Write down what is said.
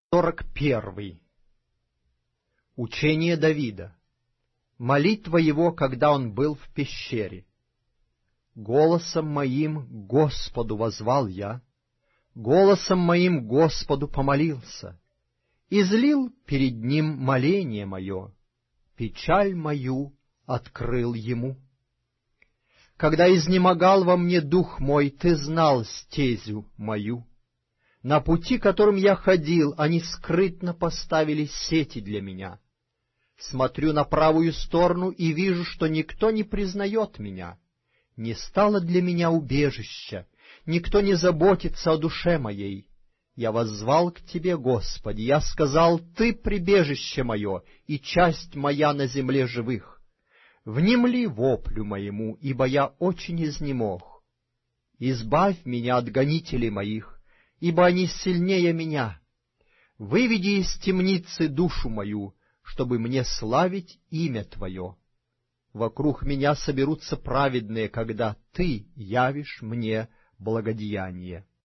41. Учение Давида. Молитва его, когда он был в пещере. Голосом моим Господу воззвал я, голосом моим Господу помолился, излил перед ним моление мое, печаль мою открыл ему. Когда изнемогал во мне дух мой, ты знал стезю мою. На пути, которым я ходил, они скрытно поставили сети для меня. Смотрю на правую сторону и вижу, что никто не признает меня. Не стало для меня убежища, никто не заботится о душе моей. Я воззвал к Тебе, Господи, я сказал, Ты прибежище мое и часть моя на земле живых. Внемли воплю моему, ибо я очень изнемог. Избавь меня от гонителей моих, ибо они сильнее меня. Выведи из темницы душу мою, чтобы мне славить имя Твое. Вокруг меня соберутся праведные, когда Ты явишь мне благодеяние.